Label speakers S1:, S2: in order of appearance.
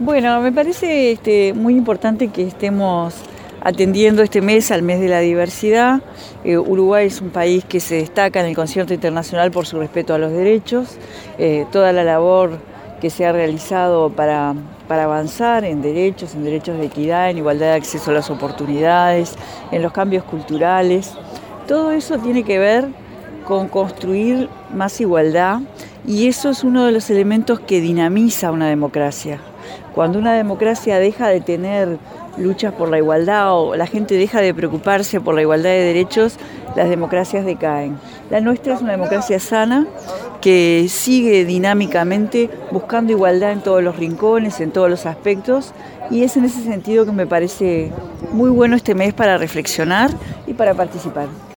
S1: Bueno, me parece muy importante que estemos atendiendo este mes al mes de la diversidad. Uruguay es un país que se destaca en el concierto internacional por su respeto a los derechos. Toda la labor que se ha realizado para avanzar en derechos de equidad, en igualdad de acceso a las oportunidades, en los cambios culturales. Todo eso tiene que ver con construir más igualdad, y eso es uno de los elementos que dinamiza una democracia. Cuando una democracia deja de tener luchas por la igualdad o la gente deja de preocuparse por la igualdad de derechos, las democracias decaen. La nuestra es una democracia sana que sigue dinámicamente buscando igualdad en todos los rincones, en todos los aspectos, y es en ese sentido que me parece muy bueno este mes para reflexionar y para participar.